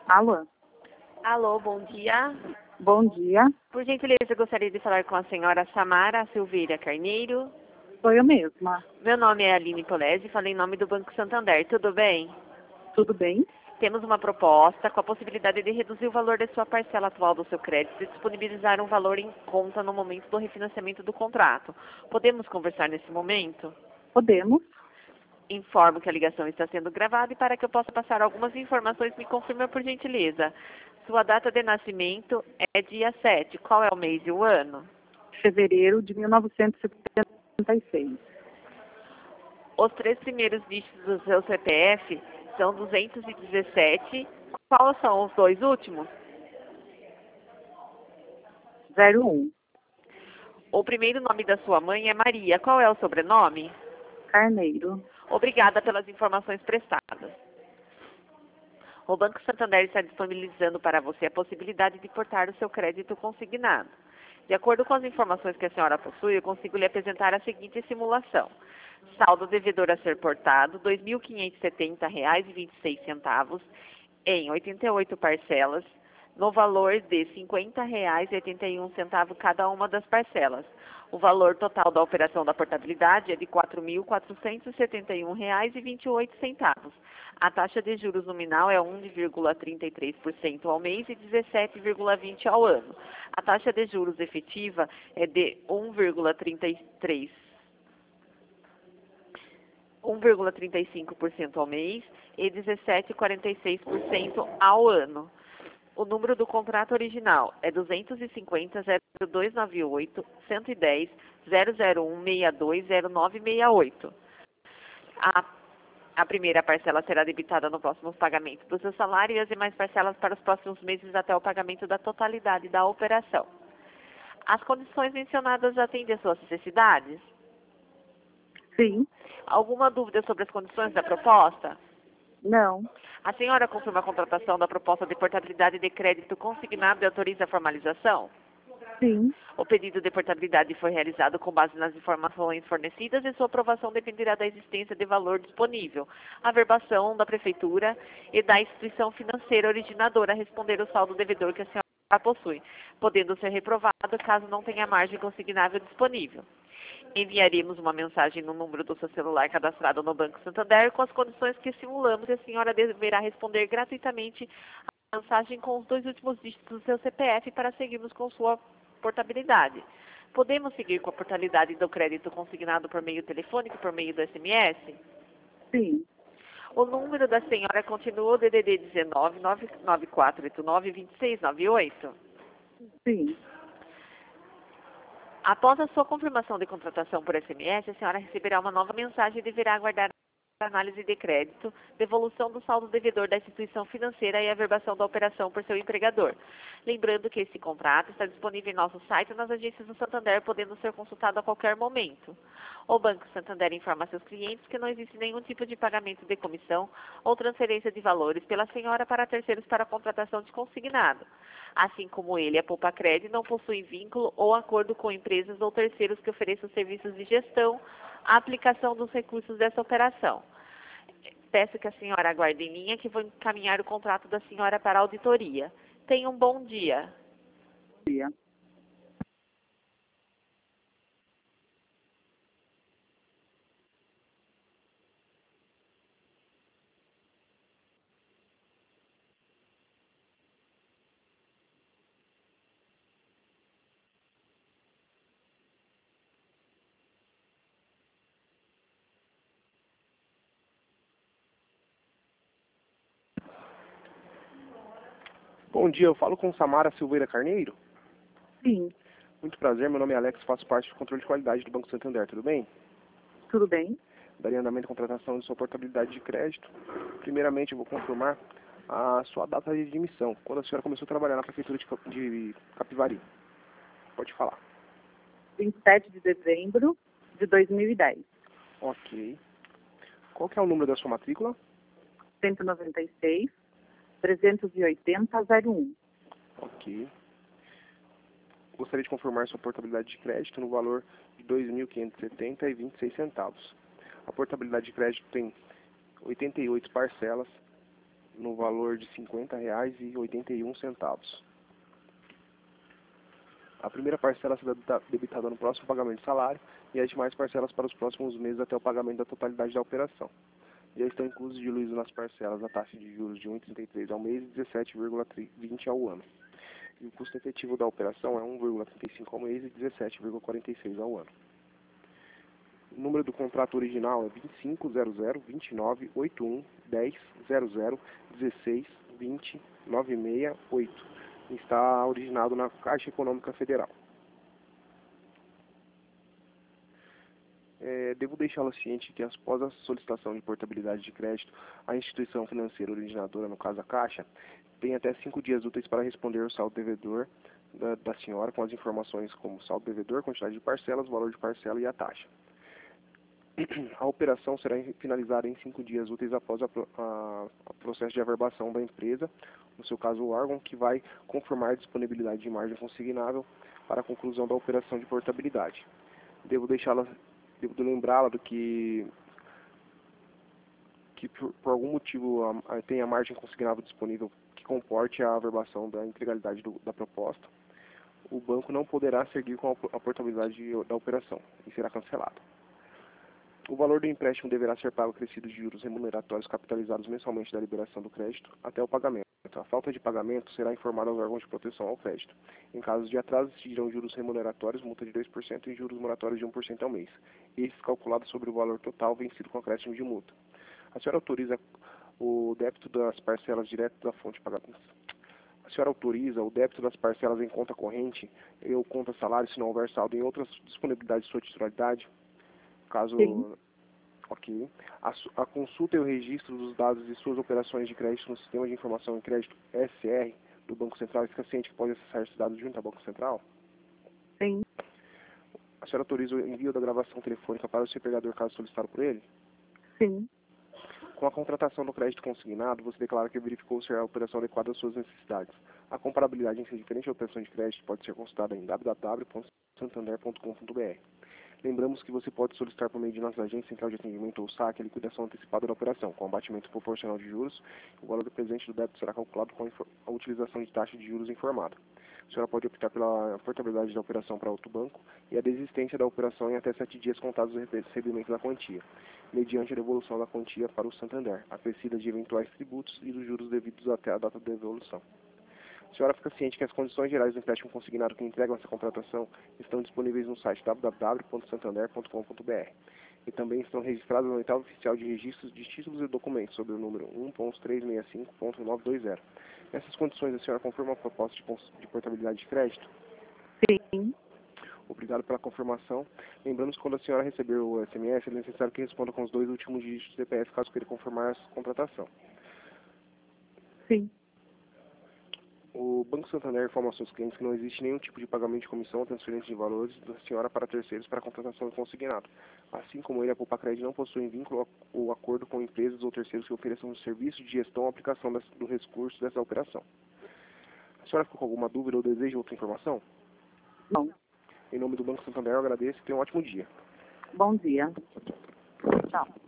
Alô, Alô, bom dia. bom dia. Por gentileza, eu gostaria de falar com a senhora Samara Silveira Carneiro. Sou eu mesma. Meu nome é Aline Polese, falei em nome do Banco Santander. Tudo bem? Tudo bem? Temos uma proposta com a possibilidade de reduzir o valor da sua parcela atual do seu crédito e disponibilizar um valor em conta no momento do refinanciamento do contrato. Podemos conversar nesse momento? Podemos? Informo que a ligação está sendo gravada e para que eu possa passar algumas informações, me confirma por gentileza. Sua data de nascimento é dia 7. Qual é o mês e o ano? Fevereiro de 1976. Os três primeiros dígitos do seu CPF são 217. Quais são os dois últimos? 01. O primeiro nome da sua mãe é Maria. Qual é o sobrenome? Carneiro. Obrigada pelas informações prestadas. O Banco Santander está disponibilizando para você a possibilidade de portar o seu crédito consignado. De acordo com as informações que a senhora possui, eu consigo lhe apresentar a seguinte simulação. Saldo devedor a ser portado, R$ 2.570,26 em 88 parcelas, no valor de R$ 50,81 cada uma das parcelas. O valor total da operação da portabilidade é de R$ 4.471,28. A taxa de juros nominal é 1,33% ao mês e 17,20% ao ano. A taxa de juros efetiva é de 1,35% ao mês e 17,46% ao ano. O número do contrato original é 250-0298-110-001-620968. A primeira parcela será debitada no próximo pagamento do seu salário e as demais parcelas para os próximos meses até o pagamento da totalidade da operação. As condições mencionadas atendem às suas necessidades? Sim. Alguma dúvida sobre as condições da proposta? Não. A senhora confirma a contratação da proposta de portabilidade de crédito consignado e autoriza a formalização? Sim. O pedido de portabilidade foi realizado com base nas informações fornecidas e sua aprovação dependerá da existência de valor disponível, a verbação da Prefeitura e da instituição financeira originadora a responder o saldo devedor que a senhora possui, podendo ser reprovado caso não tenha margem consignável disponível. Enviaremos uma mensagem no número do seu celular cadastrado no Banco Santander com as condições que simulamos e a senhora deverá responder gratuitamente a mensagem com os dois últimos dígitos do seu CPF para seguirmos com sua portabilidade. Podemos seguir com a portabilidade do crédito consignado por meio telefônico e por meio do SMS? Sim. O número da senhora continua o DDD 19 99489 2698? Sim. Após a sua confirmação de contratação por SMS, a senhora receberá uma nova mensagem e deverá aguardar a análise de crédito, devolução do saldo devedor da instituição financeira e a verbação da operação por seu empregador. Lembrando que esse contrato está disponível em nosso site e nas agências do Santander, podendo ser consultado a qualquer momento. O Banco Santander informa a seus clientes que não existe nenhum tipo de pagamento de comissão ou transferência de valores pela senhora para terceiros para a contratação de consignado. Assim como ele, a Poupa Cred não possui vínculo ou acordo com empresas ou terceiros que ofereçam serviços de gestão, a aplicação dos recursos dessa operação. Peço que a senhora aguarde em linha que vou encaminhar o contrato da senhora para a auditoria. Tenha um bom dia. Dia. Bom dia, eu falo com Samara Silveira Carneiro. Sim. Muito prazer, meu nome é Alex, faço parte do controle de qualidade do Banco Santander, tudo bem? Tudo bem? Daria andamento à contratação de sua portabilidade de crédito. Primeiramente, eu vou confirmar a sua data de admissão, quando a senhora começou a trabalhar na Prefeitura de Capivari. Pode falar. 27 de dezembro de 2010. Ok. Qual que é o número da sua matrícula? 196 380 01. Ok. Gostaria de confirmar sua portabilidade de crédito no valor de R$ 2.570,26. A portabilidade de crédito tem 88 parcelas no valor de R$ 50,81. A primeira parcela será debitada no próximo pagamento de salário e as demais parcelas para os próximos meses até o pagamento da totalidade da operação. Já estão inclusos de juízo nas parcelas a taxa de juros de 1,33 ao mês e 17,20 ao ano. E o custo efetivo da operação é 1,35 ao mês e 17,46 ao ano. O número do contrato original é 2500-21-10-00-16-20-968 e está originado na Caixa Econômica Federal. Devo deixá-la ciente que, após a solicitação de portabilidade de crédito, a instituição financeira originadora, no caso a Caixa, tem até 5 dias úteis para responder ao saldo devedor da senhora com as informações como saldo devedor, quantidade de parcelas, valor de parcela e a taxa. A operação será finalizada em 5 dias úteis após o processo de averbação da empresa, no seu caso o órgão, que vai confirmar a disponibilidade de margem consignável para a conclusão da operação de portabilidade. Devo lembrá-la do que por algum motivo tem a margem consignável disponível que comporte a averbação da integralidade da proposta, o banco não poderá seguir com a portabilidade da operação e será cancelado. O valor do empréstimo deverá ser pago acrescido de juros remuneratórios capitalizados mensalmente da liberação do crédito até o pagamento. A falta de pagamento será informada aos órgãos de proteção ao crédito. Em caso de atraso, existirão juros remuneratórios, multa de 2% e juros moratórios de 1% ao mês, estes calculados sobre o valor total vencido com acréscimo de multa. A senhora autoriza o débito das parcelas direto da fonte de pagamento. A senhora autoriza o débito das parcelas em conta corrente ou conta salário se não houver saldo em outras disponibilidades de sua titularidade? Caso... Sim. Ok. A consulta e o registro dos dados de suas operações de crédito no Sistema de Informação em Crédito SR do Banco Central fica ciente que pode acessar esses dados junto ao Banco Central? Sim. A senhora autoriza o envio da gravação telefônica para o seu empregador caso solicitado por ele? Sim. Com a contratação do crédito consignado, você declara que verificou se a operação adequada às suas necessidades. A comparabilidade entre diferentes operações de crédito pode ser consultada em www.santander.com.br. Lembramos que você pode solicitar por meio de nossa agência central de atendimento ou saque a liquidação antecipada da operação, com abatimento proporcional de juros. O valor do presente do débito será calculado com a utilização de taxa de juros informada. A senhora pode optar pela portabilidade da operação para outro banco e a desistência da operação em até 7 dias contados do recebimento da quantia, mediante a devolução da quantia para o Santander, acrescida de eventuais tributos e dos juros devidos até a data da devolução. A senhora fica ciente que as condições gerais do empréstimo consignado que entregam essa contratação estão disponíveis no site www.santander.com.br e também estão registradas no oitavo oficial de registros de títulos e documentos sob o número 1.365.920. Nessas condições, a senhora confirma a proposta de portabilidade de crédito? Sim. Obrigado pela confirmação. Lembramos que quando a senhora receber o SMS, é necessário que responda com os 2 últimos dígitos do CPF caso queira confirmar essa contratação. Sim. O Banco Santander informa aos seus clientes que não existe nenhum tipo de pagamento de comissão ou transferência de valores da senhora para terceiros para a contratação do consignado. Assim como ele, a Poupa-Crédito não possui vínculo ou acordo com empresas ou terceiros que ofereçam serviço de gestão ou aplicação do recurso dessa operação. A senhora ficou com alguma dúvida ou deseja outra informação? Não. Em nome do Banco Santander, eu agradeço e tenha um ótimo dia. Bom dia. Tchau.